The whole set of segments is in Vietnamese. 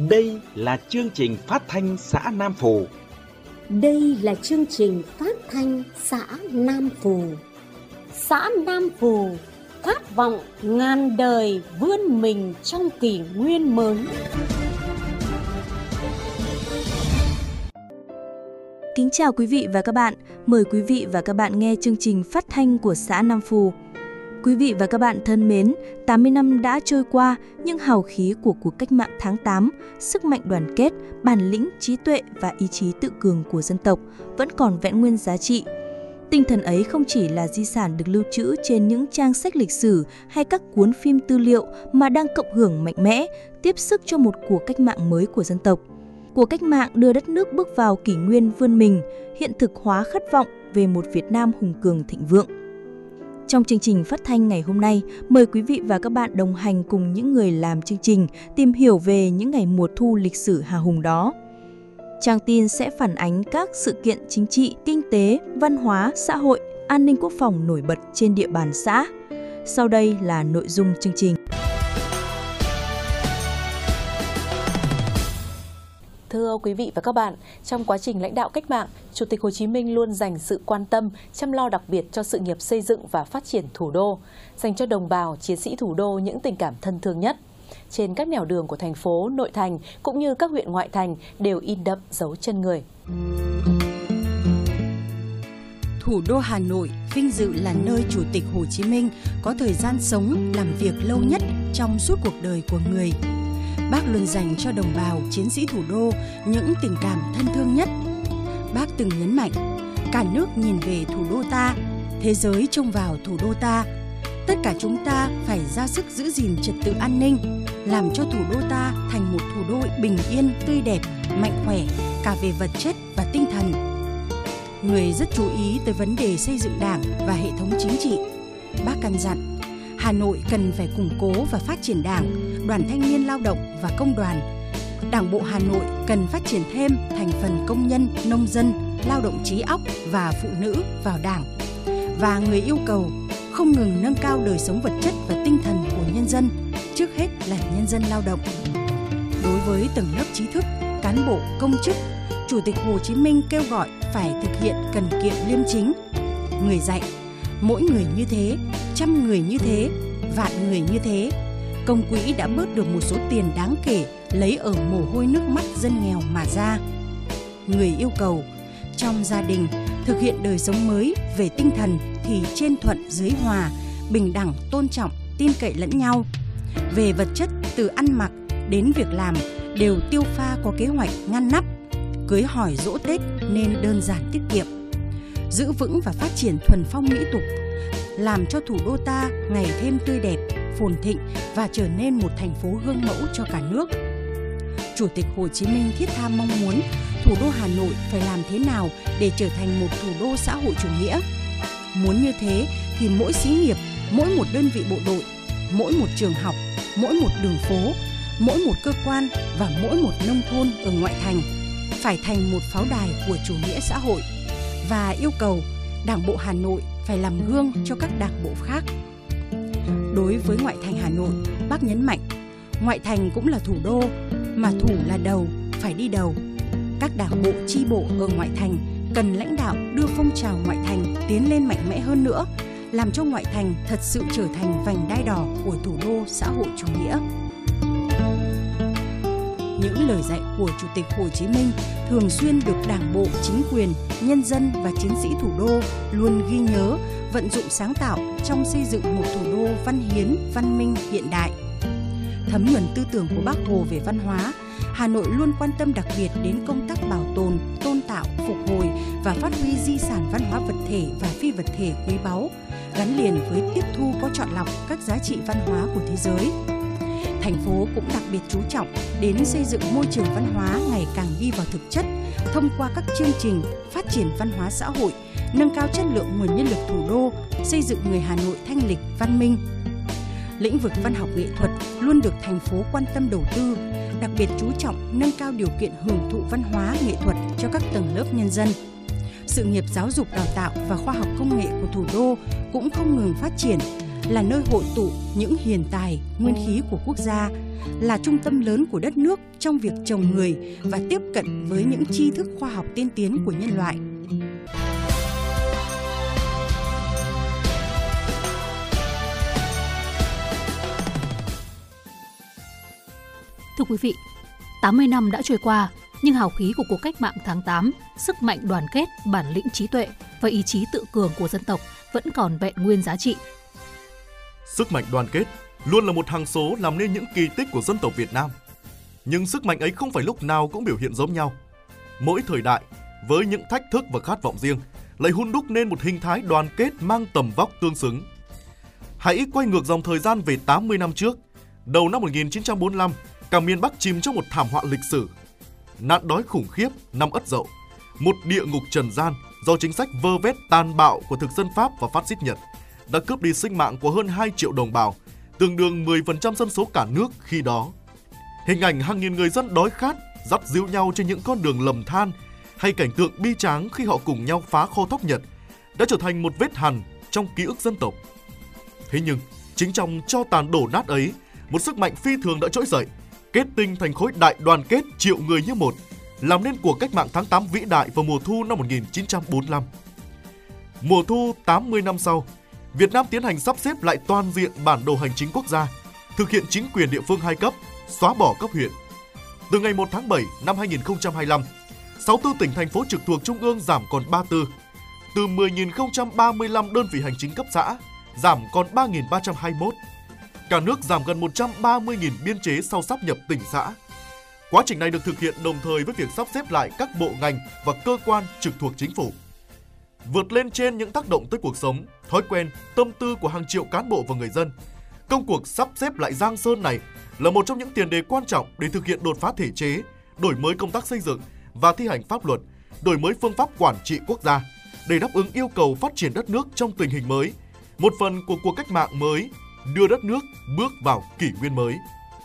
Đây là chương trình phát thanh xã Nam Phù. Đây là chương trình phát thanh xã Nam Phù. Xã Nam Phù khát vọng ngàn đời vươn mình trong kỷ nguyên mới. Kính chào quý vị và các bạn. Mời quý vị và các bạn nghe chương trình phát thanh của xã Nam Phù. Quý vị và các bạn thân mến, 80 năm đã trôi qua, nhưng hào khí của cuộc cách mạng tháng 8, sức mạnh đoàn kết, bản lĩnh, trí tuệ và ý chí tự cường của dân tộc vẫn còn vẹn nguyên giá trị. Tinh thần ấy không chỉ là di sản được lưu trữ trên những trang sách lịch sử hay các cuốn phim tư liệu mà đang cộng hưởng mạnh mẽ, tiếp sức cho một cuộc cách mạng mới của dân tộc. Cuộc cách mạng đưa đất nước bước vào kỷ nguyên vươn mình, hiện thực hóa khát vọng về một Việt Nam hùng cường thịnh vượng. Trong chương trình phát thanh ngày hôm nay, mời quý vị và các bạn đồng hành cùng những người làm chương trình tìm hiểu về những ngày mùa thu lịch sử hào hùng đó. Trang tin sẽ phản ánh các sự kiện chính trị, kinh tế, văn hóa, xã hội, an ninh quốc phòng nổi bật trên địa bàn xã. Sau đây là nội dung chương trình. Thưa quý vị và các bạn, trong quá trình lãnh đạo cách mạng, Chủ tịch Hồ Chí Minh luôn dành sự quan tâm, chăm lo đặc biệt cho sự nghiệp xây dựng và phát triển thủ đô, dành cho đồng bào, chiến sĩ thủ đô những tình cảm thân thương nhất. Trên các nẻo đường của thành phố, nội thành cũng như các huyện ngoại thành đều in đậm dấu chân người. Thủ đô Hà Nội vinh dự là nơi Chủ tịch Hồ Chí Minh có thời gian sống, làm việc lâu nhất trong suốt cuộc đời của người. Bác luôn dành cho đồng bào, chiến sĩ thủ đô những tình cảm thân thương nhất. Bác từng nhấn mạnh, cả nước nhìn về thủ đô ta, thế giới trông vào thủ đô ta. Tất cả chúng ta phải ra sức giữ gìn trật tự an ninh, làm cho thủ đô ta thành một thủ đô bình yên, tươi đẹp, mạnh khỏe, cả về vật chất và tinh thần. Người rất chú ý tới vấn đề xây dựng đảng và hệ thống chính trị. Bác căn dặn, Hà Nội cần phải củng cố và phát triển đảng, đoàn thanh niên lao động và công đoàn. Đảng bộ Hà Nội cần phát triển thêm thành phần công nhân, nông dân, lao động trí óc và phụ nữ vào đảng. Và người yêu cầu không ngừng nâng cao đời sống vật chất và tinh thần của nhân dân, trước hết là nhân dân lao động. Đối với tầng lớp trí thức, cán bộ, công chức, Chủ tịch Hồ Chí Minh kêu gọi phải thực hiện cần kiệm liêm chính. Người dạy, mỗi người như thế, 100 người như thế, vạn người như thế. Công quỹ đã bớt được một số tiền đáng kể lấy ở mồ hôi nước mắt dân nghèo mà ra. Người yêu cầu trong gia đình thực hiện đời sống mới về tinh thần thì trên thuận dưới hòa, bình đẳng, tôn trọng, tin cậy lẫn nhau. Về vật chất từ ăn mặc đến việc làm đều tiêu pha có kế hoạch ngăn nắp. Cưới hỏi giỗ Tết nên đơn giản tiết kiệm. Giữ vững và phát triển thuần phong mỹ tục, làm cho thủ đô ta ngày thêm tươi đẹp, phồn thịnh và trở nên một thành phố gương mẫu cho cả nước. Chủ tịch Hồ Chí Minh thiết tha mong muốn thủ đô Hà Nội phải làm thế nào để trở thành một thủ đô xã hội chủ nghĩa. Muốn như thế thì mỗi xí nghiệp, mỗi một đơn vị bộ đội, mỗi một trường học, mỗi một đường phố, mỗi một cơ quan và mỗi một nông thôn ở ngoại thành phải thành một pháo đài của chủ nghĩa xã hội, và yêu cầu Đảng bộ Hà Nội phải làm gương cho các đảng bộ khác. Đối với ngoại thành Hà Nội, Bác nhấn mạnh, ngoại thành cũng là thủ đô, mà thủ là đầu, phải đi đầu. Các đảng bộ, chi bộ ở ngoại thành cần lãnh đạo đưa phong trào ngoại thành tiến lên mạnh mẽ hơn nữa, làm cho ngoại thành thật sự trở thành vành đai đỏ của thủ đô xã hội chủ nghĩa. Những lời dạy của Chủ tịch Hồ Chí Minh thường xuyên được Đảng bộ, chính quyền, nhân dân và chiến sĩ thủ đô luôn ghi nhớ, vận dụng sáng tạo trong xây dựng một thủ đô văn hiến, văn minh, hiện đại. Thấm nhuần tư tưởng của Bác Hồ về văn hóa, Hà Nội luôn quan tâm đặc biệt đến công tác bảo tồn, tôn tạo, phục hồi và phát huy di sản văn hóa vật thể và phi vật thể quý báu, gắn liền với tiếp thu có chọn lọc các giá trị văn hóa của thế giới. Thành phố cũng đặc biệt chú trọng đến xây dựng môi trường văn hóa ngày càng đi vào thực chất thông qua các chương trình phát triển văn hóa xã hội, nâng cao chất lượng nguồn nhân lực thủ đô, xây dựng người Hà Nội thanh lịch, văn minh. Lĩnh vực văn học nghệ thuật luôn được thành phố quan tâm đầu tư, đặc biệt chú trọng nâng cao điều kiện hưởng thụ văn hóa nghệ thuật cho các tầng lớp nhân dân. Sự nghiệp giáo dục đào tạo và khoa học công nghệ của thủ đô cũng không ngừng phát triển, là nơi hội tụ những hiền tài, nguyên khí của quốc gia, là trung tâm lớn của đất nước trong việc trồng người và tiếp cận với những tri thức khoa học tiên tiến của nhân loại. Thưa quý vị, 80 năm đã trôi qua, nhưng hào khí của cuộc cách mạng tháng 8, sức mạnh đoàn kết, bản lĩnh trí tuệ và ý chí tự cường của dân tộc vẫn còn vẹn nguyên giá trị. Sức mạnh đoàn kết luôn là một hằng số làm nên những kỳ tích của dân tộc Việt Nam. Nhưng sức mạnh ấy không phải lúc nào cũng biểu hiện giống nhau. Mỗi thời đại, với những thách thức và khát vọng riêng, lại hun đúc nên một hình thái đoàn kết mang tầm vóc tương xứng. Hãy quay ngược dòng thời gian về 80 năm trước. Đầu năm 1945, cả miền Bắc chìm trong một thảm họa lịch sử. Nạn đói khủng khiếp năm Ất Dậu, một địa ngục trần gian do chính sách vơ vét tàn bạo của thực dân Pháp và phát xít Nhật, đã cướp đi sinh mạng của hơn 2 triệu đồng bào, tương đương 10% dân số cả nước khi đó. Hình ảnh hàng nghìn người dân đói khát, dắt díu nhau trên những con đường lầm than, hay cảnh tượng bi tráng khi họ cùng nhau phá kho thóc Nhật, đã trở thành một vết hằn trong ký ức dân tộc. Thế nhưng, chính trong tro tàn đổ nát ấy, một sức mạnh phi thường đã trỗi dậy, kết tinh thành khối đại đoàn kết triệu người như một, làm nên cuộc cách mạng tháng 8 vĩ đại vào mùa thu năm 1945. Mùa thu 80 năm sau, Việt Nam tiến hành sắp xếp lại toàn diện bản đồ hành chính quốc gia, thực hiện chính quyền địa phương 2 cấp, xóa bỏ cấp huyện. Từ ngày 1 tháng 7 năm 2025, 64 tỉnh thành phố trực thuộc Trung ương giảm còn 34, từ 10.035 đơn vị hành chính cấp xã giảm còn 3.321. Cả nước giảm gần 130.000 biên chế sau sáp nhập tỉnh xã. Quá trình này được thực hiện đồng thời với việc sắp xếp lại các bộ ngành và cơ quan trực thuộc chính phủ. Vượt lên trên những tác động tới cuộc sống, thói quen, tâm tư của hàng triệu cán bộ và người dân, công cuộc sắp xếp lại Giang Sơn này là một trong những tiền đề quan trọng để thực hiện đột phá thể chế, đổi mới công tác xây dựng và thi hành pháp luật, đổi mới phương pháp quản trị quốc gia để đáp ứng yêu cầu phát triển đất nước trong tình hình mới, một phần của cuộc cách mạng mới, đưa đất nước bước vào kỷ nguyên mới.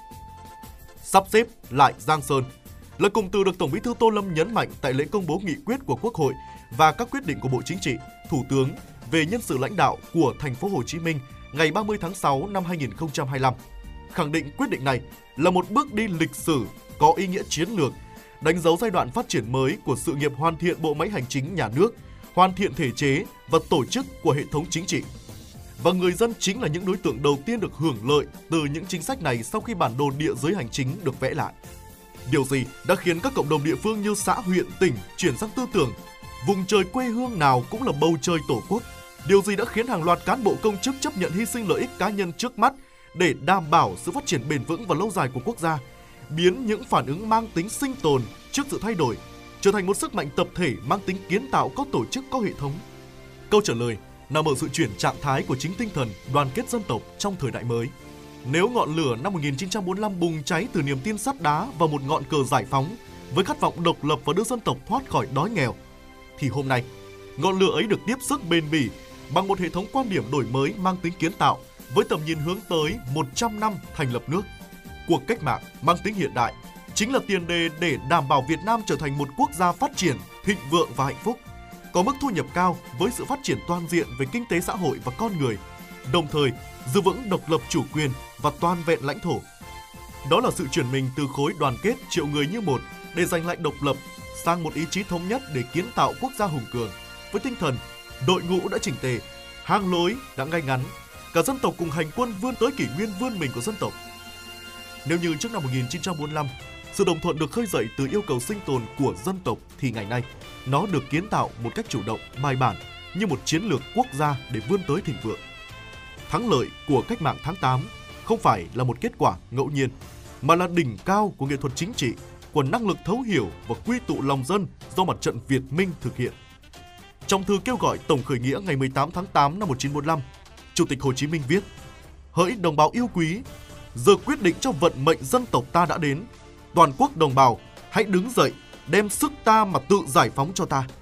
Sắp xếp lại Giang Sơn là cụm từ được Tổng Bí thư Tô Lâm nhấn mạnh tại lễ công bố nghị quyết của Quốc hội và các quyết định của Bộ Chính trị, Thủ tướng về nhân sự lãnh đạo của thành phố Hồ Chí Minh ngày 30 tháng 6 năm 2025. Khẳng định quyết định này là một bước đi lịch sử có ý nghĩa chiến lược, đánh dấu giai đoạn phát triển mới của sự nghiệp hoàn thiện bộ máy hành chính nhà nước, hoàn thiện thể chế và tổ chức của hệ thống chính trị. Và người dân chính là những đối tượng đầu tiên được hưởng lợi từ những chính sách này sau khi bản đồ địa giới hành chính được vẽ lại. Điều gì đã khiến các cộng đồng địa phương như xã, huyện, tỉnh chuyển sang tư tưởng vùng trời quê hương nào cũng là bầu trời tổ quốc? Điều gì đã khiến hàng loạt cán bộ công chức chấp nhận hy sinh lợi ích cá nhân trước mắt để đảm bảo sự phát triển bền vững và lâu dài của quốc gia, biến những phản ứng mang tính sinh tồn trước sự thay đổi trở thành một sức mạnh tập thể mang tính kiến tạo, có tổ chức, có hệ thống? Câu trả lời nằm ở sự chuyển trạng thái của chính tinh thần đoàn kết dân tộc trong thời đại mới. Nếu ngọn lửa năm 1945 bùng cháy từ niềm tin sắt đá và một ngọn cờ giải phóng với khát vọng độc lập và đưa dân tộc thoát khỏi đói nghèo, thì hôm nay ngọn lửa ấy được tiếp sức bền bỉ bằng một hệ thống quan điểm đổi mới mang tính kiến tạo với tầm nhìn hướng tới 100 năm thành lập nước. Cuộc cách mạng mang tính hiện đại chính là tiền đề để đảm bảo Việt Nam trở thành một quốc gia phát triển, thịnh vượng và hạnh phúc, có mức thu nhập cao với sự phát triển toàn diện về kinh tế xã hội và con người, đồng thời giữ vững độc lập chủ quyền và toàn vẹn lãnh thổ. Đó là sự chuyển mình từ khối đoàn kết triệu người như một để giành lại độc lập sang một ý chí thống nhất để kiến tạo quốc gia hùng cường với tinh thần đội ngũ đã chỉnh tề, hàng lối đã ngay ngắn, cả dân tộc cùng hành quân vươn tới kỷ nguyên vươn mình của dân tộc. Nếu như trước năm 1945, sự đồng thuận được khơi dậy từ yêu cầu sinh tồn của dân tộc, thì ngày nay nó được kiến tạo một cách chủ động, bài bản như một chiến lược quốc gia để vươn tới thịnh vượng. Thắng lợi của cách mạng tháng 8 không phải là một kết quả ngẫu nhiên, mà là đỉnh cao của nghệ thuật chính trị, của năng lực thấu hiểu và quy tụ lòng dân do Mặt trận Việt Minh thực hiện. Trong thư kêu gọi tổng khởi nghĩa ngày 18 tháng 8 năm 1945, Chủ tịch Hồ Chí Minh viết: Hỡi đồng bào yêu quý, giờ quyết định cho vận mệnh dân tộc ta đã đến. Toàn quốc đồng bào, hãy đứng dậy, đem sức ta mà tự giải phóng cho ta.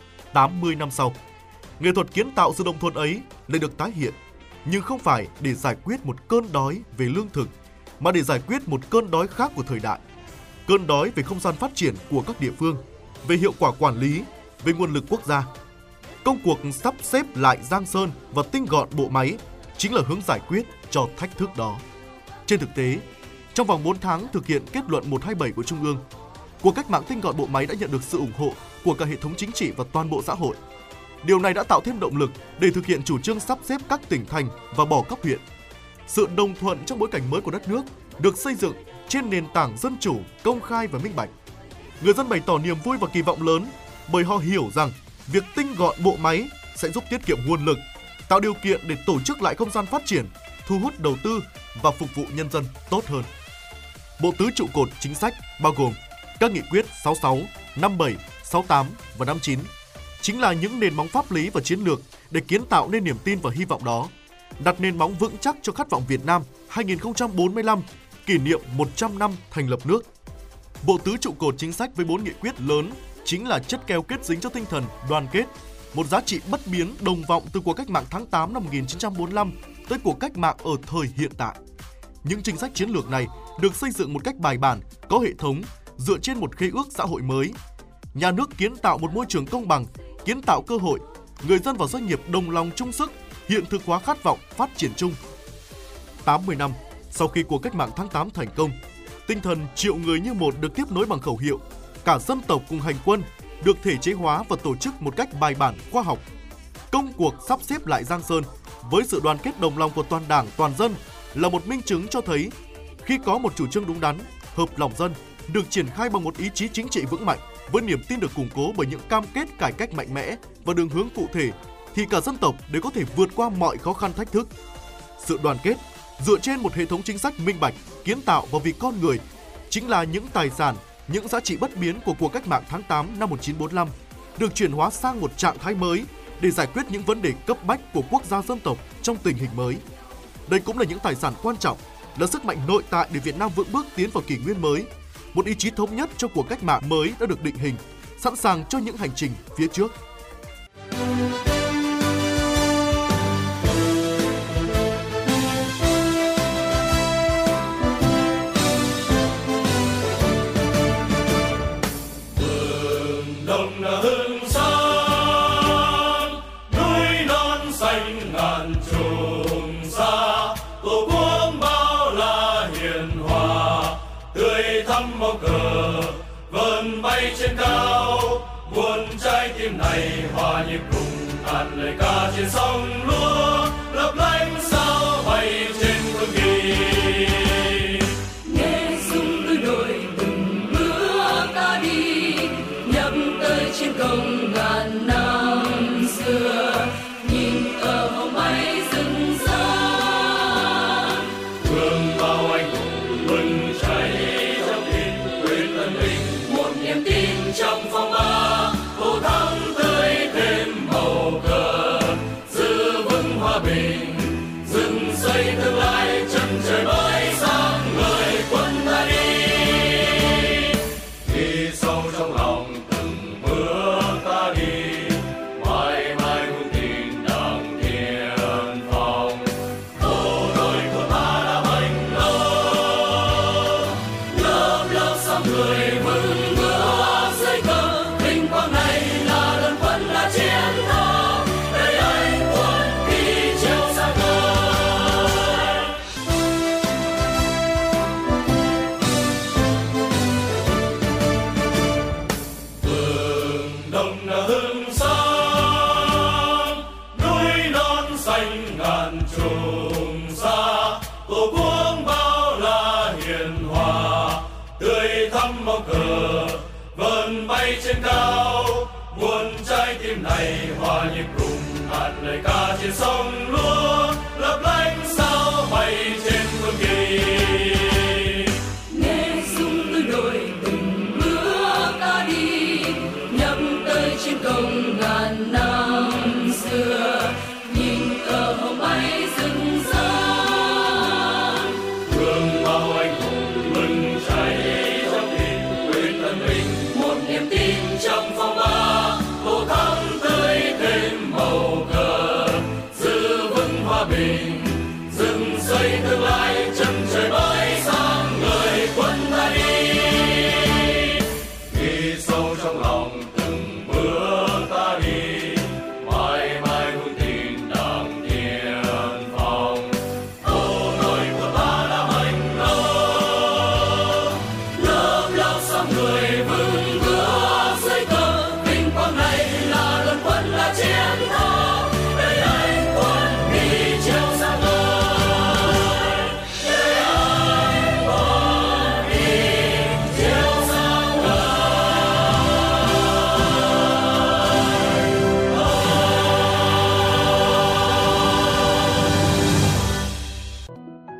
80 năm sau, nghệ thuật kiến tạo sự đồng thuận ấy lại được tái hiện, nhưng không phải để giải quyết một cơn đói về lương thực, mà để giải quyết một cơn đói khác của thời đại. Cơn đói về không gian phát triển của các địa phương, về hiệu quả quản lý, về nguồn lực quốc gia. Công cuộc sắp xếp lại Giang Sơn và tinh gọn bộ máy chính là hướng giải quyết cho thách thức đó. Trên thực tế, trong vòng 4 tháng thực hiện kết luận 127 của Trung ương, cuộc cách mạng tinh gọn bộ máy đã nhận được sự ủng hộ của cả hệ thống chính trị và toàn bộ xã hội. Điều này đã tạo thêm động lực để thực hiện chủ trương sắp xếp các tỉnh thành và bỏ cấp huyện. Sự đồng thuận trong bối cảnh mới của đất nước được xây dựng trên nền tảng dân chủ, công khai và minh bạch. Người dân bày tỏ niềm vui và kỳ vọng lớn bởi họ hiểu rằng việc tinh gọn bộ máy sẽ giúp tiết kiệm nguồn lực, tạo điều kiện để tổ chức lại không gian phát triển, thu hút đầu tư và phục vụ nhân dân tốt hơn. Bộ tứ trụ cột chính sách bao gồm các nghị quyết 66, 57, 68 và 59 chính là những nền móng pháp lý và chiến lược để kiến tạo nên niềm tin và hy vọng đó, đặt nền móng vững chắc cho khát vọng Việt Nam 2045, kỷ niệm 100 năm thành lập nước. Bộ tứ trụ cột chính sách với 4 nghị quyết lớn chính là chất keo kết dính cho tinh thần đoàn kết, một giá trị bất biến đồng vọng từ cuộc cách mạng tháng 8 năm 1945 tới cuộc cách mạng ở thời hiện tại. Những chính sách chiến lược này được xây dựng một cách bài bản, có hệ thống, dựa trên một khế ước xã hội mới. Nhà nước kiến tạo một môi trường công bằng, kiến tạo cơ hội, người dân và doanh nghiệp đồng lòng chung sức, hiện thực hóa khát vọng phát triển chung. 80 năm sau khi cuộc cách mạng tháng 8 thành công, tinh thần triệu người như một được tiếp nối bằng khẩu hiệu cả dân tộc cùng hành quân được thể chế hóa và tổ chức một cách bài bản, khoa học. Công cuộc sắp xếp lại Giang Sơn với sự đoàn kết đồng lòng của toàn Đảng, toàn dân là một minh chứng cho thấy khi có một chủ trương đúng đắn, hợp lòng dân, được triển khai bằng một ý chí chính trị vững mạnh, với niềm tin được củng cố bởi những cam kết cải cách mạnh mẽ và đường hướng cụ thể, thì cả dân tộc đều có thể vượt qua mọi khó khăn thách thức. Sự đoàn kết dựa trên một hệ thống chính sách minh bạch, kiến tạo và vì con người chính là những tài sản, những giá trị bất biến của cuộc cách mạng tháng 8 năm 1945 được chuyển hóa sang một trạng thái mới để giải quyết những vấn đề cấp bách của quốc gia dân tộc trong tình hình mới. Đây cũng là những tài sản quan trọng, là sức mạnh nội tại để Việt Nam vững bước tiến vào kỷ nguyên mới, một ý chí thống nhất cho cuộc cách mạng mới đã được định hình, sẵn sàng cho những hành trình phía trước. Trên cao muôn trái tim này hòa nhịp cùng ngàn lời ca trên sông lúa lấp lánh sao bay trên quân kỳ. Nghe rung đôi đồi từng bước ta đi nhấp tới chiến công ngàn năm xưa, nhìn ở hồng bay rừng rỡ hương bao anh hùng bừng cháy trong tim quyết tân bình, một niềm tin trong phong ba tô thắm tươi thêm màu cờ, giữ vững hòa bình dựng xây tương lai chân trời mới sáng ngời quân ta đi. Đi sâu trong lòng từng bước ta đi, mãi mãi vững tin đặng thiên phong. Bộ đội của ta đã mạnh lâu, lớp lớp sao người vững bước dưới cờ. Vinh quang này là đơn quân là chiến thắng, đời anh quân đi treo xa khơi. Hương đông là hương sáng, núi non xanh ngàn trùng xa, tổ quốc bao la hiền hòa, tươi thắm màu cờ vần bay trên cao. Muôn trái tim này hòa nhịp cùng ngàn lời ca trên sông lúa lấp lánh sao bay trên quân kỳ. Nghe rung đôi đồi từng bước ta đi nhấp tới chiến công ngàn năm xưa, nhìn cờ hồng bay rừng rỡ Hương bao anh hùng bừng cháy trong tim quyết tân bình, một niềm tin trong phong ba tô thắm tươi thêm màu cờ, giữ vững hòa bình dựng xây tương lai chân trời mới sáng ngời quân ta đi. Đi sâu trong lòng từng bước ta đi, mãi mãi vững tin đặng thiên phong.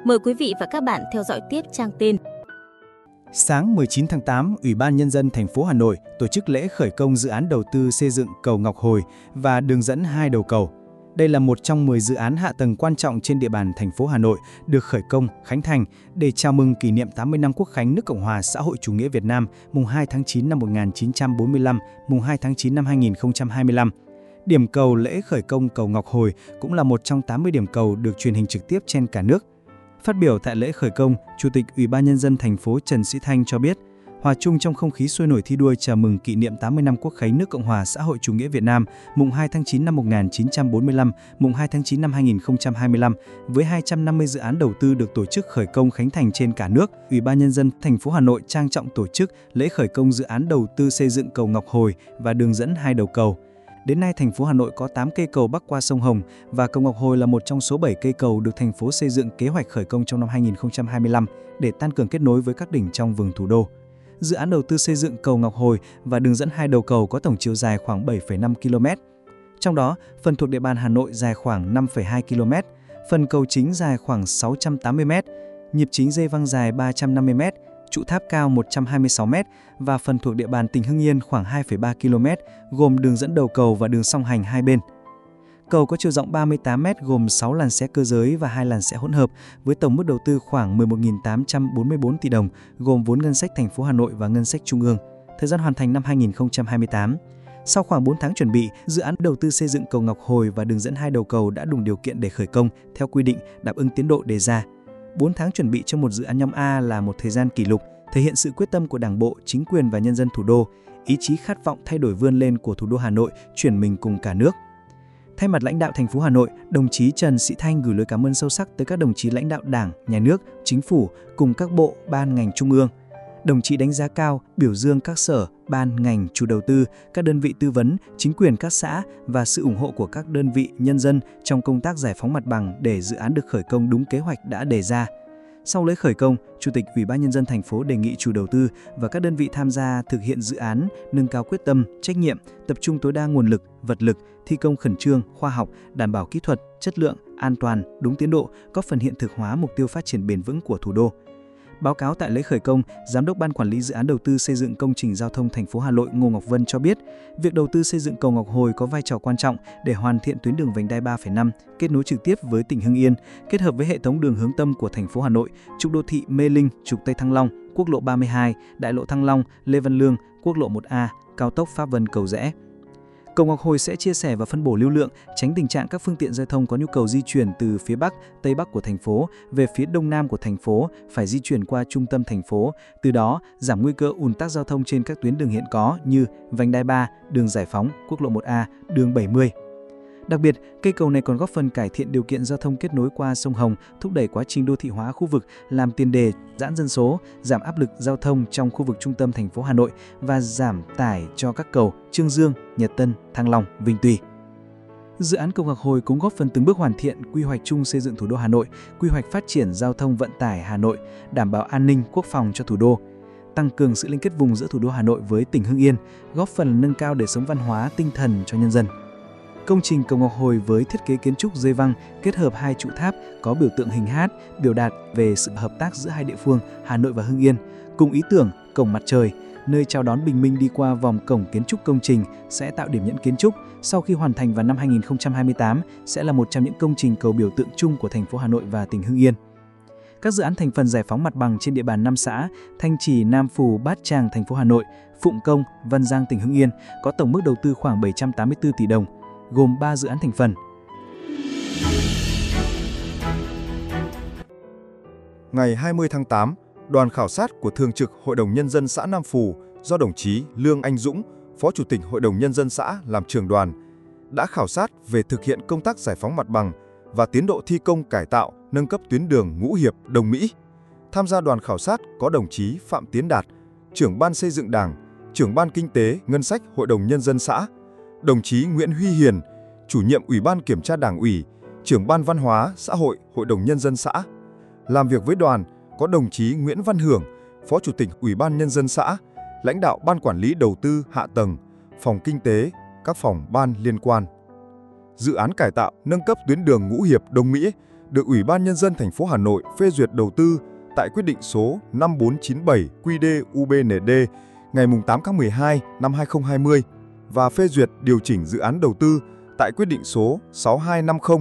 Mời quý vị và các bạn theo dõi tiếp trang tin. Sáng 19 tháng 8, Ủy ban Nhân dân thành phố Hà Nội tổ chức lễ khởi công dự án đầu tư xây dựng cầu Ngọc Hồi và đường dẫn 2 đầu cầu. Đây là một trong 10 dự án hạ tầng quan trọng trên địa bàn thành phố Hà Nội được khởi công, khánh thành để chào mừng kỷ niệm 80 năm Quốc khánh nước Cộng hòa xã hội chủ nghĩa Việt Nam mùng 2 tháng 9 năm 1945, mùng 2 tháng 9 năm 2025. Điểm cầu lễ khởi công cầu Ngọc Hồi cũng là một trong 80 điểm cầu được truyền hình trực tiếp trên cả nước. Phát biểu tại lễ khởi công, Chủ tịch Ủy ban Nhân dân thành phố Trần Sĩ Thanh cho biết, hòa chung trong không khí sôi nổi thi đua chào mừng kỷ niệm 80 năm Quốc khánh nước Cộng hòa xã hội chủ nghĩa Việt Nam, mùng 2 tháng 9 năm 1945, mùng 2 tháng 9 năm 2025, với 250 dự án đầu tư được tổ chức khởi công khánh thành trên cả nước, Ủy ban Nhân dân thành phố Hà Nội trang trọng tổ chức lễ khởi công dự án đầu tư xây dựng cầu Ngọc Hồi và đường dẫn 2 đầu cầu. Đến nay, thành phố Hà Nội có 8 cây cầu bắc qua sông Hồng và cầu Ngọc Hồi là một trong số 7 cây cầu được thành phố xây dựng kế hoạch khởi công trong năm 2025 để tăng cường kết nối với các tỉnh trong vùng thủ đô. Dự án đầu tư xây dựng cầu Ngọc Hồi và đường dẫn 2 đầu cầu có tổng chiều dài khoảng 7,5 km. Trong đó, phần thuộc địa bàn Hà Nội dài khoảng 5,2 km, phần cầu chính dài khoảng 680 m, nhịp chính dây văng dài 350 m, trụ tháp cao 126 m và phần thuộc địa bàn tỉnh Hưng Yên khoảng 2,3 km, gồm đường dẫn đầu cầu và đường song hành hai bên. Cầu có chiều rộng 38 m gồm 6 làn xe cơ giới và 2 làn xe hỗn hợp với tổng mức đầu tư khoảng 11.844 tỷ đồng, gồm vốn ngân sách thành phố Hà Nội và ngân sách trung ương. Thời gian hoàn thành năm 2028. Sau khoảng 4 tháng chuẩn bị, dự án đầu tư xây dựng cầu Ngọc Hồi và đường dẫn 2 đầu cầu đã đủ điều kiện để khởi công theo quy định, đáp ứng tiến độ đề ra. 4 tháng chuẩn bị cho một dự án nhóm A là một thời gian kỷ lục, thể hiện sự quyết tâm của Đảng bộ, chính quyền và nhân dân thủ đô, ý chí khát vọng thay đổi vươn lên của thủ đô Hà Nội, chuyển mình cùng cả nước. Thay mặt lãnh đạo thành phố Hà Nội, đồng chí Trần Sĩ Thanh gửi lời cảm ơn sâu sắc tới các đồng chí lãnh đạo Đảng, Nhà nước, Chính phủ cùng các bộ, ban, ngành trung ương. Đồng chí đánh giá cao, biểu dương các sở, ban, ngành, chủ đầu tư, các đơn vị tư vấn, chính quyền các xã và sự ủng hộ của các đơn vị, nhân dân trong công tác giải phóng mặt bằng để dự án được khởi công đúng kế hoạch đã đề ra. Sau lễ khởi công, Chủ tịch Ủy ban Nhân dân thành phố đề nghị chủ đầu tư và các đơn vị tham gia thực hiện dự án nâng cao quyết tâm, trách nhiệm, tập trung tối đa nguồn lực, vật lực, thi công khẩn trương, khoa học, đảm bảo kỹ thuật, chất lượng, an toàn, đúng tiến độ, góp phần hiện thực hóa mục tiêu phát triển bền vững của thủ đô. Báo cáo tại lễ khởi công, Giám đốc Ban Quản lý Dự án Đầu tư xây dựng công trình giao thông thành phố Hà Nội Ngô Ngọc Vân cho biết, việc đầu tư xây dựng cầu Ngọc Hồi có vai trò quan trọng để hoàn thiện tuyến đường vành đai 3,5 kết nối trực tiếp với tỉnh Hưng Yên, kết hợp với hệ thống đường hướng tâm của thành phố Hà Nội, trục đô thị Mê Linh, trục Tây Thăng Long, quốc lộ 32, đại lộ Thăng Long, Lê Văn Lương, quốc lộ 1A, cao tốc Pháp Vân Cầu Giẽ. Cầu Ngọc Hồi sẽ chia sẻ và phân bổ lưu lượng, tránh tình trạng các phương tiện giao thông có nhu cầu di chuyển từ phía Bắc, Tây Bắc của thành phố về phía Đông Nam của thành phố phải di chuyển qua trung tâm thành phố, từ đó giảm nguy cơ ùn tắc giao thông trên các tuyến đường hiện có như vành đai 3, đường Giải Phóng, quốc lộ 1A, đường 70. Đặc biệt, cây cầu này còn góp phần cải thiện điều kiện giao thông kết nối qua sông Hồng, thúc đẩy quá trình đô thị hóa khu vực, làm tiền đề giãn dân số, giảm áp lực giao thông trong khu vực trung tâm thành phố Hà Nội và giảm tải cho các cầu Chương Dương, Nhật Tân, Thăng Long, Vinh Tuy. Dự án cầu Ngọc Hồi cũng góp phần từng bước hoàn thiện quy hoạch chung xây dựng thủ đô Hà Nội, quy hoạch phát triển giao thông vận tải Hà Nội, đảm bảo an ninh, quốc phòng cho thủ đô, tăng cường sự liên kết vùng giữa thủ đô Hà Nội với tỉnh Hưng Yên, góp phần nâng cao đời sống văn hóa, tinh thần cho nhân dân. Công trình cầu Ngọc Hồi với thiết kế kiến trúc dây văng kết hợp 2 trụ tháp có biểu tượng hình hát, biểu đạt về sự hợp tác giữa hai địa phương Hà Nội và Hưng Yên, cùng ý tưởng cổng mặt trời, nơi chào đón bình minh đi qua vòng cổng kiến trúc công trình sẽ tạo điểm nhấn kiến trúc. Sau khi hoàn thành vào năm 2028 sẽ là một trong những công trình cầu biểu tượng chung của thành phố Hà Nội và tỉnh Hưng Yên. Các dự án thành phần giải phóng mặt bằng trên địa bàn 5 xã Thanh Trì, Nam Phù, Bát Tràng, thành phố Hà Nội, Phụng Công, Văn Giang, tỉnh Hưng Yên có tổng mức đầu tư khoảng 784 tỷ đồng, gồm 3 dự án thành phần. Ngày 20 tháng 8, đoàn khảo sát của Thường trực Hội đồng Nhân dân xã Nam Phù do đồng chí Lương Anh Dũng, Phó Chủ tịch Hội đồng Nhân dân xã làm trưởng đoàn, đã khảo sát về thực hiện công tác giải phóng mặt bằng và tiến độ thi công cải tạo, nâng cấp tuyến đường Ngũ Hiệp - Đồng Mỹ. Tham gia đoàn khảo sát có đồng chí Phạm Tiến Đạt, trưởng ban xây dựng Đảng, trưởng ban kinh tế, ngân sách Hội đồng Nhân dân xã, đồng chí Nguyễn Huy Hiền, chủ nhiệm Ủy ban Kiểm tra Đảng ủy, trưởng ban Văn hóa xã hội Hội đồng Nhân dân xã. Làm việc với đoàn có đồng chí Nguyễn Văn Hưởng, Phó Chủ tịch Ủy ban Nhân dân xã, lãnh đạo Ban Quản lý Đầu tư Hạ tầng, Phòng Kinh tế, các phòng ban liên quan. Dự án cải tạo, nâng cấp tuyến đường Ngũ Hiệp - Đồng Mỹ được Ủy ban Nhân dân thành phố Hà Nội phê duyệt đầu tư tại quyết định số 5497 QĐ-UBND ngày 8 tháng 12 năm 2020 và phê duyệt điều chỉnh dự án đầu tư tại quyết định số 6250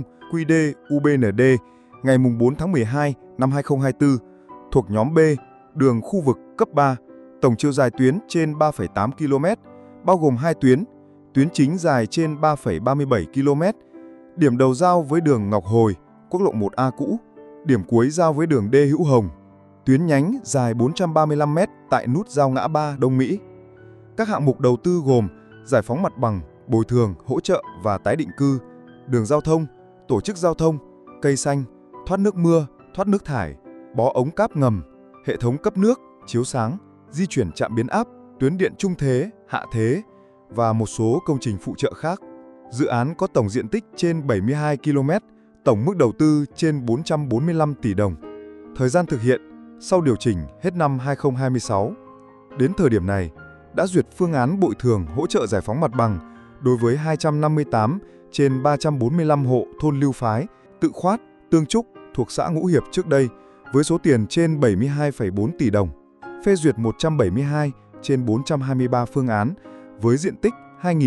QĐ-UBND ngày 4 tháng 12 năm 2024 thuộc nhóm B, đường khu vực cấp 3, tổng chiều dài tuyến trên 3,8 km, bao gồm 2 tuyến, tuyến chính dài trên 3,37 km, điểm đầu giao với đường Ngọc Hồi, quốc lộ 1A cũ, điểm cuối giao với đường D Hữu Hồng, tuyến nhánh dài 435 m tại nút giao ngã ba Đông Mỹ. Các hạng mục đầu tư gồm giải phóng mặt bằng, bồi thường, hỗ trợ và tái định cư, đường giao thông, tổ chức giao thông, cây xanh, thoát nước mưa, thoát nước thải, bó ống cáp ngầm, hệ thống cấp nước, chiếu sáng, di chuyển trạm biến áp, tuyến điện trung thế, hạ thế và một số công trình phụ trợ khác. Dự án có tổng diện tích trên 72 km, tổng mức đầu tư trên 445 tỷ đồng. Thời gian thực hiện sau điều chỉnh hết năm 2026. Đến thời điểm này, đã duyệt phương án bồi thường hỗ trợ giải phóng mặt bằng đối với 258 trên 345 hộ thôn Lưu Phái, Tự Khoát, Tương Trúc thuộc xã Ngũ Hiệp trước đây với số tiền trên 72,4 tỷ đồng. Phê duyệt 172 trên 423 phương án với diện tích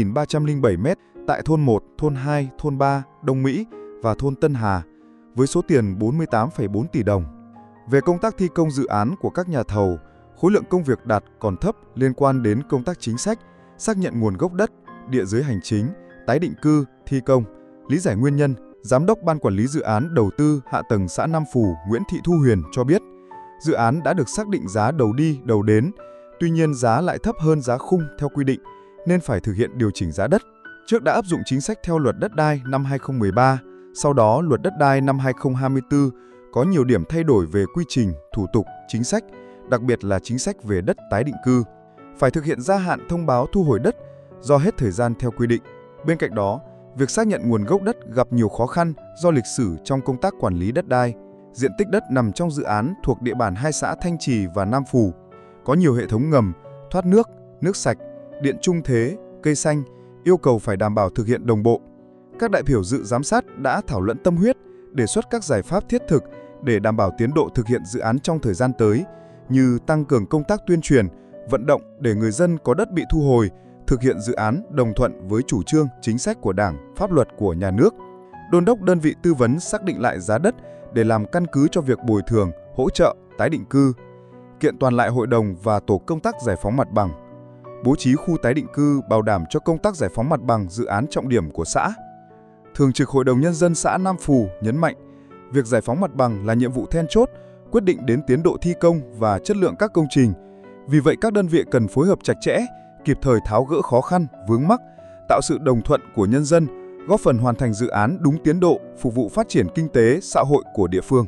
2.307 m tại thôn 1, thôn 2, thôn 3, Đông Mỹ và thôn Tân Hà với số tiền 48,4 tỷ đồng. Về công tác thi công dự án của các nhà thầu, khối lượng công việc đạt còn thấp liên quan đến công tác chính sách, xác nhận nguồn gốc đất, địa giới hành chính, tái định cư, thi công, lý giải nguyên nhân. Giám đốc Ban Quản lý Dự án Đầu tư Hạ tầng xã Nam Phù Nguyễn Thị Thu Huyền cho biết, dự án đã được xác định giá đầu đi, đầu đến, tuy nhiên giá lại thấp hơn giá khung theo quy định, nên phải thực hiện điều chỉnh giá đất. Trước đã áp dụng chính sách theo Luật Đất đai năm 2013, sau đó Luật Đất đai năm 2024 có nhiều điểm thay đổi về quy trình, thủ tục, chính sách, đặc biệt là chính sách về đất tái định cư. Phải thực hiện gia hạn thông báo thu hồi đất do hết thời gian theo quy định. Bên cạnh đó, việc xác nhận nguồn gốc đất gặp nhiều khó khăn do lịch sử trong công tác quản lý đất đai. Diện tích đất nằm trong dự án thuộc địa bàn hai xã Thanh Trì và Nam Phù, có nhiều hệ thống ngầm, thoát nước, nước sạch, điện trung thế, cây xanh, yêu cầu phải đảm bảo thực hiện đồng bộ. Các đại biểu dự giám sát đã thảo luận tâm huyết, đề xuất các giải pháp thiết thực để đảm bảo tiến độ thực hiện dự án trong thời gian tới, như tăng cường công tác tuyên truyền, vận động để người dân có đất bị thu hồi, thực hiện dự án đồng thuận với chủ trương, chính sách của Đảng, pháp luật của nhà nước, đôn đốc đơn vị tư vấn xác định lại giá đất để làm căn cứ cho việc bồi thường, hỗ trợ, tái định cư, kiện toàn lại hội đồng và tổ công tác giải phóng mặt bằng, bố trí khu tái định cư bảo đảm cho công tác giải phóng mặt bằng dự án trọng điểm của xã. Thường trực Hội đồng Nhân dân xã Nam Phù nhấn mạnh, việc giải phóng mặt bằng là nhiệm vụ then chốt, quyết định đến tiến độ thi công và chất lượng các công trình. Vì vậy, các đơn vị cần phối hợp chặt chẽ, kịp thời tháo gỡ khó khăn, vướng mắc, tạo sự đồng thuận của nhân dân, góp phần hoàn thành dự án đúng tiến độ, phục vụ phát triển kinh tế, xã hội của địa phương.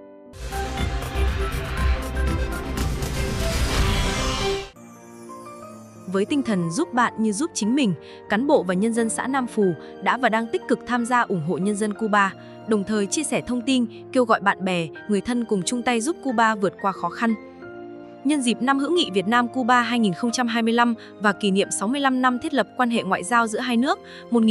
Với tinh thần giúp bạn như giúp chính mình, cán bộ và nhân dân xã Nam Phù đã và đang tích cực tham gia ủng hộ nhân dân Cuba, đồng thời chia sẻ thông tin, kêu gọi bạn bè, người thân cùng chung tay giúp Cuba vượt qua khó khăn. Nhân dịp Năm hữu nghị Việt Nam-Cuba 2025 và kỷ niệm 65 năm thiết lập quan hệ ngoại giao giữa hai nước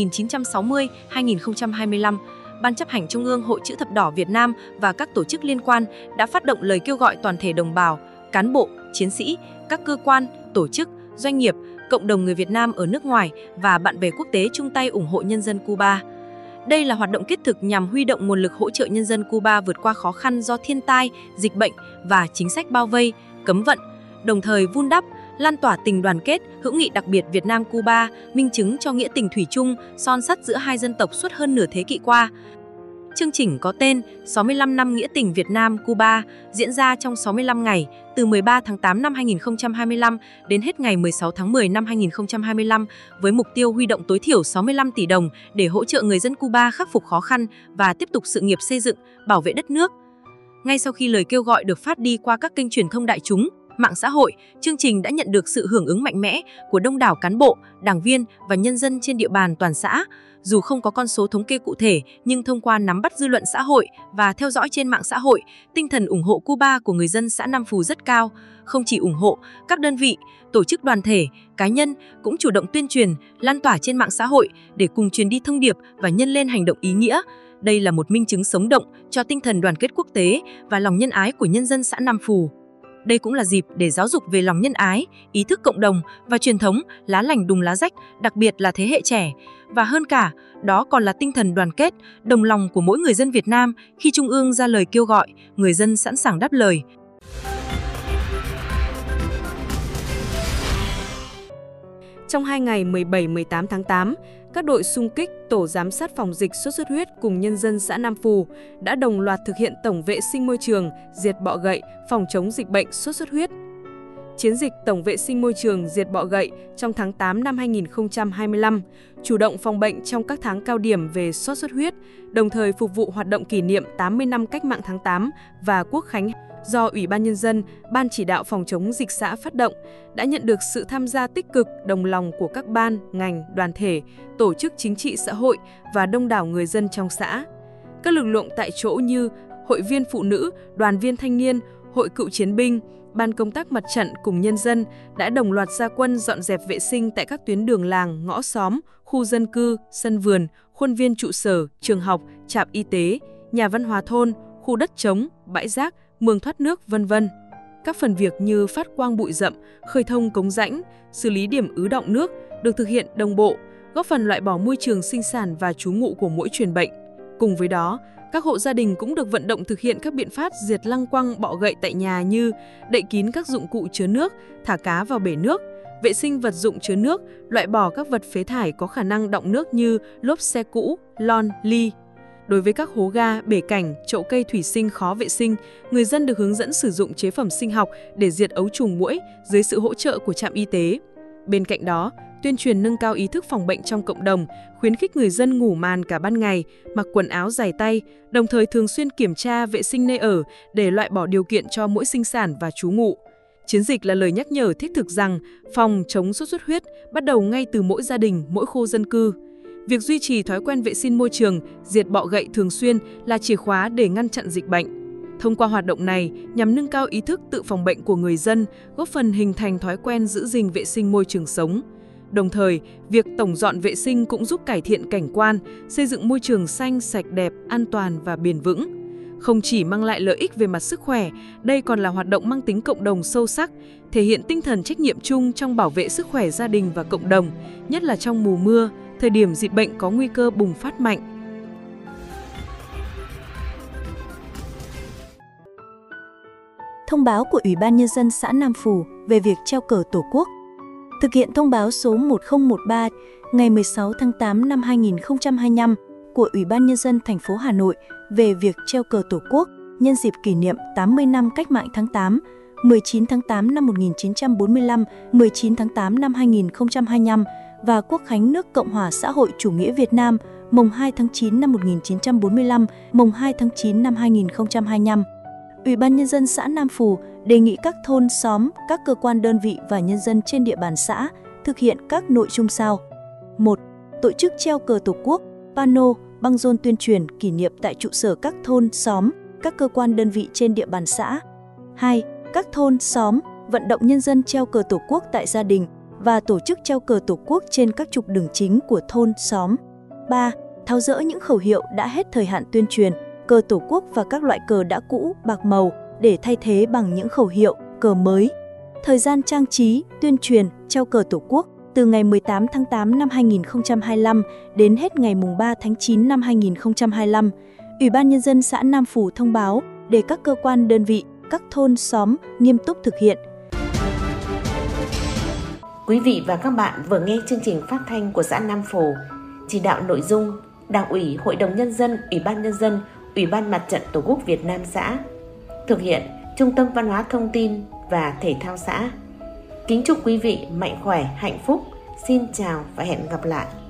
1960-2025, Ban chấp hành Trung ương Hội Chữ Thập Đỏ Việt Nam và các tổ chức liên quan đã phát động lời kêu gọi toàn thể đồng bào, cán bộ, chiến sĩ, các cơ quan, tổ chức, doanh nghiệp, cộng đồng người Việt Nam ở nước ngoài và bạn bè quốc tế chung tay ủng hộ nhân dân Cuba. Đây là hoạt động thiết thực nhằm huy động nguồn lực hỗ trợ nhân dân Cuba vượt qua khó khăn do thiên tai, dịch bệnh và chính sách bao vây, cấm vận, đồng thời vun đắp, lan tỏa tình đoàn kết, hữu nghị đặc biệt Việt Nam-Cuba, minh chứng cho nghĩa tình thủy chung, son sắt giữa hai dân tộc suốt hơn nửa thế kỷ qua. Chương trình có tên 65 năm nghĩa tình Việt Nam-Cuba diễn ra trong 65 ngày, từ 13 tháng 8 năm 2025 đến hết ngày 16 tháng 10 năm 2025, với mục tiêu huy động tối thiểu 65 tỷ đồng để hỗ trợ người dân Cuba khắc phục khó khăn và tiếp tục sự nghiệp xây dựng, bảo vệ đất nước. Ngay sau khi lời kêu gọi được phát đi qua các kênh truyền thông đại chúng, mạng xã hội, chương trình đã nhận được sự hưởng ứng mạnh mẽ của đông đảo cán bộ, đảng viên và nhân dân trên địa bàn toàn xã. Dù không có con số thống kê cụ thể, nhưng thông qua nắm bắt dư luận xã hội và theo dõi trên mạng xã hội, tinh thần ủng hộ Cuba của người dân xã Nam Phù rất cao. Không chỉ ủng hộ, các đơn vị, tổ chức đoàn thể, cá nhân cũng chủ động tuyên truyền, lan tỏa trên mạng xã hội để cùng truyền đi thông điệp và nhân lên hành động ý nghĩa, Đây là một minh chứng sống động cho tinh thần đoàn kết quốc tế và lòng nhân ái của nhân dân xã Nam Phù. Đây cũng là dịp để giáo dục về lòng nhân ái, ý thức cộng đồng và truyền thống lá lành đùm lá rách, đặc biệt là thế hệ trẻ. Và hơn cả, đó còn là tinh thần đoàn kết, đồng lòng của mỗi người dân Việt Nam khi Trung ương ra lời kêu gọi, người dân sẵn sàng đáp lời. Trong 2 ngày 17-18 tháng 8, các đội xung kích, tổ giám sát phòng dịch sốt xuất huyết cùng nhân dân xã Nam Phù đã đồng loạt thực hiện tổng vệ sinh môi trường, diệt bọ gậy, phòng chống dịch bệnh sốt xuất huyết. Chiến dịch tổng vệ sinh môi trường diệt bọ gậy trong tháng 8 năm 2025, chủ động phòng bệnh trong các tháng cao điểm về sốt xuất huyết, đồng thời phục vụ hoạt động kỷ niệm 80 năm Cách mạng tháng 8 và Quốc khánh do Ủy ban Nhân dân, Ban chỉ đạo phòng chống dịch xã phát động, đã nhận được sự tham gia tích cực, đồng lòng của các ban, ngành, đoàn thể, tổ chức chính trị xã hội và đông đảo người dân trong xã. Các lực lượng tại chỗ như hội viên phụ nữ, đoàn viên thanh niên, hội cựu chiến binh, ban công tác mặt trận cùng nhân dân đã đồng loạt ra quân dọn dẹp vệ sinh tại các tuyến đường làng, ngõ xóm, khu dân cư, sân vườn, khuôn viên trụ sở, trường học, trạm y tế, nhà văn hóa thôn, khu đất trống, bãi rác, mương thoát nước, v.v. Các phần việc như phát quang bụi rậm, khơi thông cống rãnh, xử lý điểm ứ đọng nước được thực hiện đồng bộ, góp phần loại bỏ môi trường sinh sản và trú ngụ của muỗi truyền bệnh. Cùng với đó, các hộ gia đình cũng được vận động thực hiện các biện pháp diệt lăng quăng bọ gậy tại nhà như đậy kín các dụng cụ chứa nước, thả cá vào bể nước, vệ sinh vật dụng chứa nước, loại bỏ các vật phế thải có khả năng đọng nước như lốp xe cũ, lon, ly. Đối với các hố ga, bể cảnh, chậu cây thủy sinh khó vệ sinh, người dân được hướng dẫn sử dụng chế phẩm sinh học để diệt ấu trùng muỗi dưới sự hỗ trợ của trạm y tế. Bên cạnh đó, tuyên truyền nâng cao ý thức phòng bệnh trong cộng đồng, khuyến khích người dân ngủ màn cả ban ngày, mặc quần áo dài tay, đồng thời thường xuyên kiểm tra vệ sinh nơi ở để loại bỏ điều kiện cho muỗi sinh sản và trú ngụ. Chiến dịch là lời nhắc nhở thiết thực rằng phòng chống sốt xuất huyết bắt đầu ngay từ mỗi gia đình, mỗi khu dân cư. Việc duy trì thói quen vệ sinh môi trường, diệt bọ gậy thường xuyên là chìa khóa để ngăn chặn dịch bệnh. Thông qua hoạt động này, nhằm nâng cao ý thức tự phòng bệnh của người dân, góp phần hình thành thói quen giữ gìn vệ sinh môi trường sống. Đồng thời, việc tổng dọn vệ sinh cũng giúp cải thiện cảnh quan, xây dựng môi trường xanh, sạch đẹp, an toàn và bền vững. Không chỉ mang lại lợi ích về mặt sức khỏe, đây còn là hoạt động mang tính cộng đồng sâu sắc, thể hiện tinh thần trách nhiệm chung trong bảo vệ sức khỏe gia đình và cộng đồng, nhất là trong mùa mưa, thời điểm dịch bệnh có nguy cơ bùng phát mạnh. Thông báo của Ủy ban Nhân dân xã Nam Phù về việc treo cờ Tổ quốc. Thực hiện thông báo số 1013 ngày 16 tháng 8 năm 2025 của Ủy ban Nhân dân thành phố Hà Nội về việc treo cờ Tổ quốc nhân dịp kỷ niệm 80 năm Cách mạng tháng 8, 19 tháng 8 năm 1945, 19 tháng 8 năm 2025 và Quốc khánh nước Cộng hòa xã hội chủ nghĩa Việt Nam mùng 2 tháng 9 năm 1945, mùng 2 tháng 9 năm 2025. Ủy ban Nhân dân xã Nam Phù đề nghị các thôn, xóm, các cơ quan đơn vị và nhân dân trên địa bàn xã thực hiện các nội dung sau. 1. Tổ chức treo cờ Tổ quốc, pano, băng rôn tuyên truyền kỷ niệm tại trụ sở các thôn, xóm, các cơ quan đơn vị trên địa bàn xã. 2. Các thôn, xóm vận động nhân dân treo cờ Tổ quốc tại gia đình và tổ chức treo cờ Tổ quốc trên các trục đường chính của thôn, xóm. 3. Tháo dỡ những khẩu hiệu đã hết thời hạn tuyên truyền, cờ Tổ quốc và các loại cờ đã cũ, bạc màu để thay thế bằng những khẩu hiệu, cờ mới. Thời gian trang trí, tuyên truyền, treo cờ Tổ quốc từ ngày 18 tháng 8 năm 2025 đến hết ngày mùng 3 tháng 9 năm 2025. Ủy ban Nhân dân xã Nam Phù thông báo để các cơ quan đơn vị, các thôn, xóm nghiêm túc thực hiện. Quý vị và các bạn vừa nghe chương trình phát thanh của xã Nam Phù. Chỉ đạo nội dung, Đảng ủy, Hội đồng Nhân dân, Ủy ban Nhân dân, Ủy ban Mặt trận Tổ quốc Việt Nam xã. Thực hiện Trung tâm Văn hóa Thông tin và Thể thao xã. Kính chúc quý vị mạnh khỏe, hạnh phúc. Xin chào và hẹn gặp lại.